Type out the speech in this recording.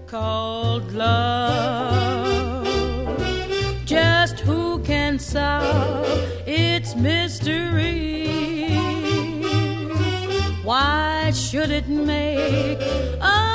called love. Just who can solve its mystery? Why should it make a